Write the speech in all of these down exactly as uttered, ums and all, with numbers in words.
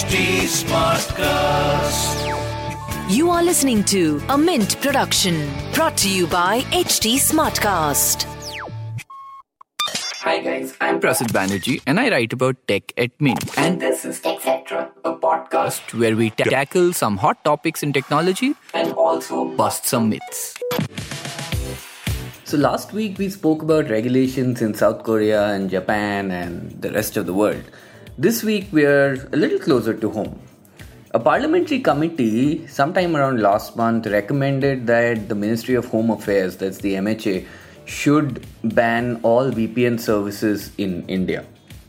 T Smartcast. You are listening to a Mint production brought to you by H T Smartcast. Hi guys, I'm Prasid Banerjee and I write about tech at Mint. And this is TechCetera, a podcast where we ta- tackle some hot topics in technology and also bust some myths. So last week we spoke about regulations in South Korea and Japan and the rest of the world. This week we are a little closer to home. A parliamentary committee sometime around last month recommended that the Ministry of Home Affairs, that's the M H A, should ban all V P N services in India.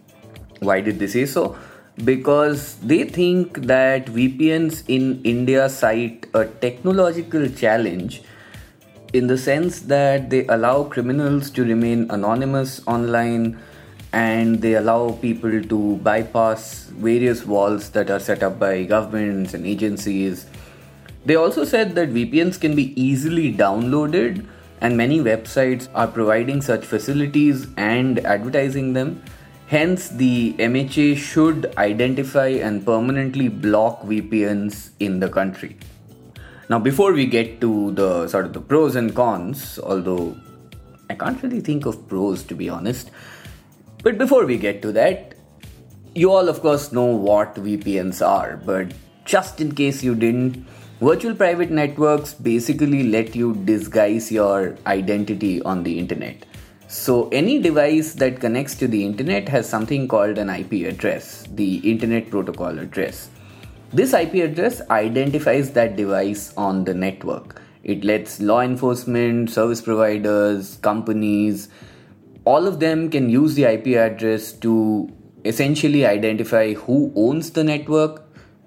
Why did they say so? Because they think that V P Ns in India cite a technological challenge in the sense that they allow criminals to remain anonymous online and they allow people to bypass various walls that are set up by governments and agencies. They also said that V P Ns can be easily downloaded and many websites are providing such facilities and advertising them. Hence, the M H A should identify and permanently block V P Ns in the country. Now, before we get to the sort of the pros and cons, although I can't really think of pros to be honest, but before we get to that, you all of course know what V P Ns are, but just in case you didn't, virtual private networks basically let you disguise your identity on the internet. So any device that connects to the internet has something called an I P address, the Internet Protocol address. This I P address identifies that device on the network. It lets law enforcement, service providers, companies, all of them can use the I P address to essentially identify who owns the network,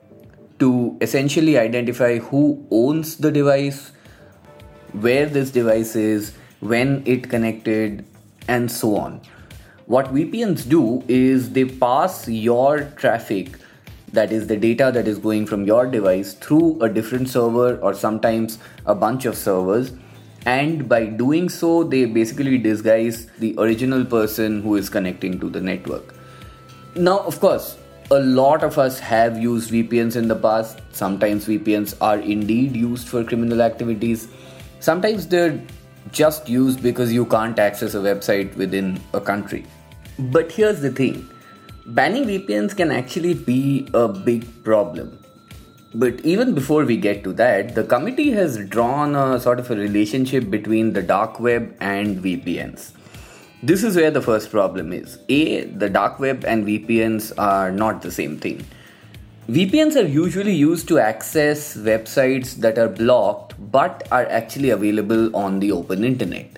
to essentially identify who owns the device, where this device is, when it connected, and so on. What V P Ns do is they pass your traffic, that is the data that is going from your device, through a different server or sometimes a bunch of servers. And by doing so, they basically disguise the original person who is connecting to the network. Now, of course, a lot of us have used V P Ns in the past. Sometimes V P Ns are indeed used for criminal activities. Sometimes they're just used because you can't access a website within a country. But here's the thing. Banning V P Ns can actually be a big problem. But even before we get to that, the committee has drawn a sort of a relationship between the dark web and V P Ns. This is where the first problem is. A, the dark web and V P Ns are not the same thing. V P Ns are usually used to access websites that are blocked but are actually available on the open internet.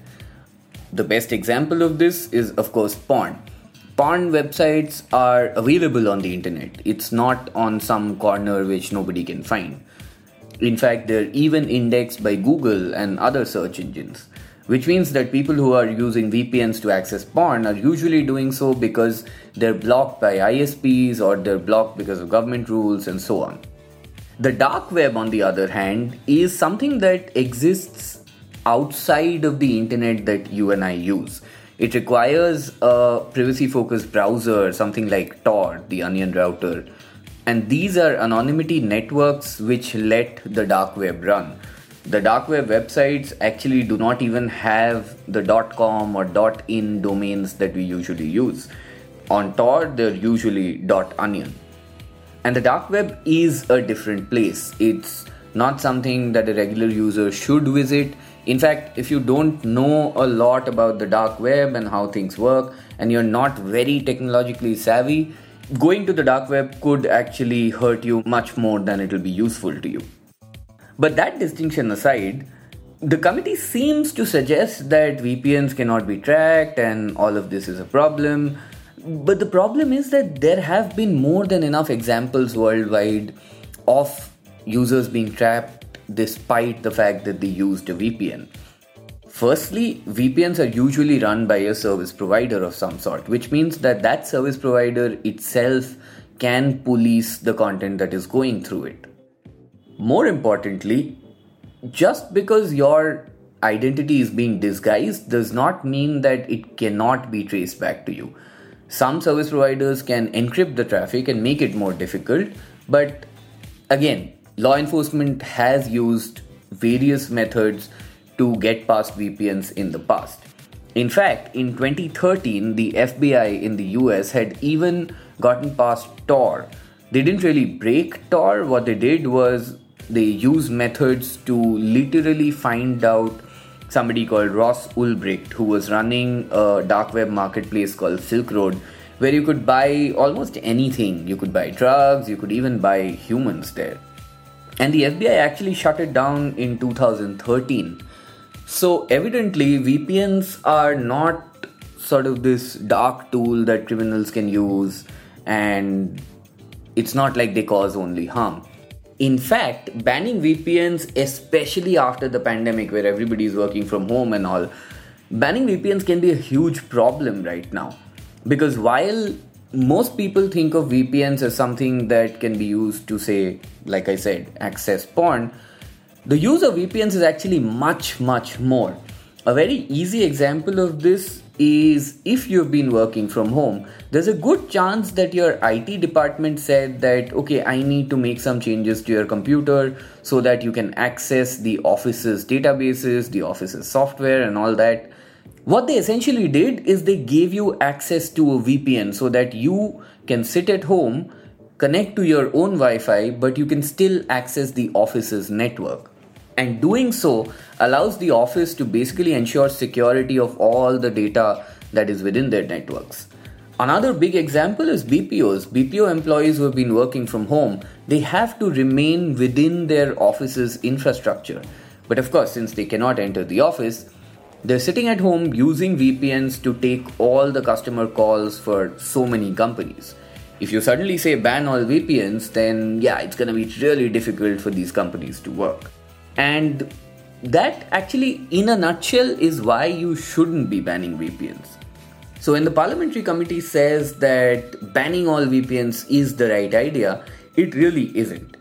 The best example of this is, of course, porn. Porn websites are available on the internet. It's not on some corner which nobody can find. In fact, they're even indexed by Google and other search engines, which means that people who are using V P Ns to access porn are usually doing so because they're blocked by I S Ps or they're blocked because of government rules and so on. The dark web, on the other hand, is something that exists outside of the internet that you and I use. It requires a privacy-focused browser, something like Tor, the Onion router. And these are anonymity networks which let the dark web run. The dark web websites actually do not even have the .com or .in domains that we usually use. On Tor, they're usually .onion. And the dark web is a different place. It's not something that a regular user should visit. In fact, if you don't know a lot about the dark web and how things work, and you're not very technologically savvy, going to the dark web could actually hurt you much more than it will be useful to you. But that distinction aside, the committee seems to suggest that V P Ns cannot be tracked and all of this is a problem. But the problem is that there have been more than enough examples worldwide of users being trapped despite the fact that they used a V P N. Firstly, V P Ns are usually run by a service provider of some sort, which means that that service provider itself can police the content that is going through it. More importantly, just because your identity is being disguised does not mean that it cannot be traced back to you. Some service providers can encrypt the traffic and make it more difficult, But again, law enforcement has used various methods to get past V P Ns in the past. In fact, in twenty thirteen, the F B I in the U S had even gotten past Tor. They didn't really break Tor. What they did was they used methods to literally find out somebody called Ross Ulbricht, who was running a dark web marketplace called Silk Road, where you could buy almost anything. You could buy drugs, you could even buy humans there. And the F B I actually shut it down in two thousand thirteen. So evidently, V P Ns are not sort of this dark tool that criminals can use, and it's not like they cause only harm. In fact, banning V P Ns, especially after the pandemic where everybody is working from home and all, banning V P Ns can be a huge problem right now. Because while most people think of V P Ns as something that can be used to, say, like I said, access porn, the use of V P Ns is actually much, much more. A very easy example of this is if you've been working from home, there's a good chance that your I T department said that, okay, I need to make some changes to your computer so that you can access the office's databases, the office's software and all that. What they essentially did is they gave you access to a V P N so that you can sit at home, connect to your own Wi-Fi, but you can still access the office's network. And doing so allows the office to basically ensure security of all the data that is within their networks. Another big example is B P Os. B P O employees who have been working from home, they have to remain within their office's infrastructure. But of course, since they cannot enter the office, they're sitting at home using V P Ns to take all the customer calls for so many companies. If you suddenly say ban all V P Ns, then yeah, it's going to be really difficult for these companies to work. And that actually, in a nutshell, is why you shouldn't be banning V P Ns. So when the parliamentary committee says that banning all V P Ns is the right idea, it really isn't.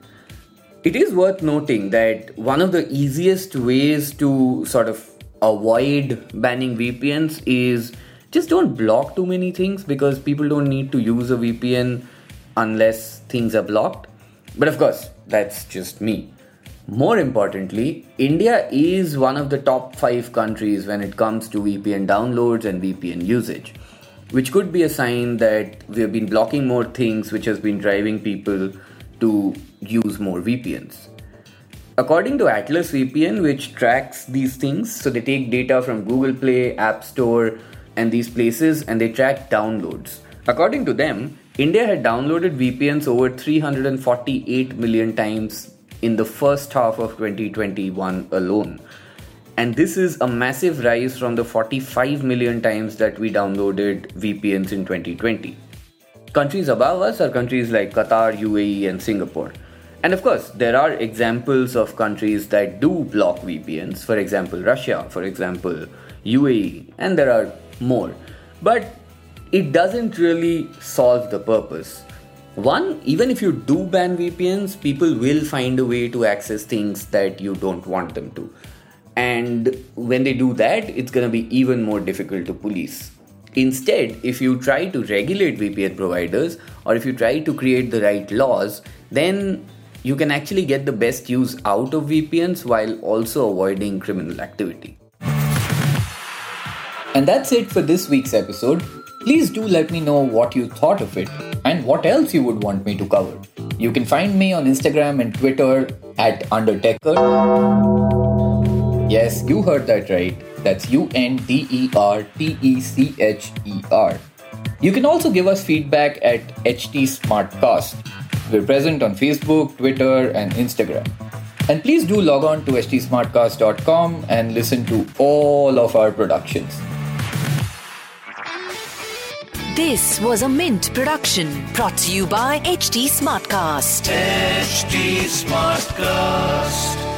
It is worth noting that one of the easiest ways to sort of avoid banning V P Ns is just don't block too many things, because people don't need to use a V P N unless things are blocked. But of course, that's just me. More importantly, India is one of the top five countries when it comes to V P N downloads and V P N usage, which could be a sign that we have been blocking more things, which has been driving people to use more V P Ns. According to Atlas V P N, which tracks these things, so they take data from Google Play, App Store, and these places, and they track downloads. According to them, India had downloaded V P Ns over three hundred forty-eight million times in the first half of twenty twenty-one alone. And this is a massive rise from the forty-five million times that we downloaded V P Ns in twenty twenty. Countries above us are countries like Qatar, U A E, and Singapore. And of course, there are examples of countries that do block V P Ns. For example, Russia, for example, U A E, and there are more. But it doesn't really solve the purpose. One, even if you do ban V P Ns, people will find a way to access things that you don't want them to. And when they do that, it's going to be even more difficult to police. Instead, if you try to regulate V P N providers, or if you try to create the right laws, then you can actually get the best use out of V P Ns while also avoiding criminal activity. And that's it for this week's episode. Please do let me know what you thought of it and what else you would want me to cover. You can find me on Instagram and Twitter at Undertecher. Yes, you heard that right. That's U N D E R T E C H E R. You can also give us feedback at H T Smartcast. We're present on Facebook, Twitter, and Instagram. And please do log on to h t smartcast dot com and listen to all of our productions. This was a Mint production brought to you by H T Smartcast. H T Smartcast.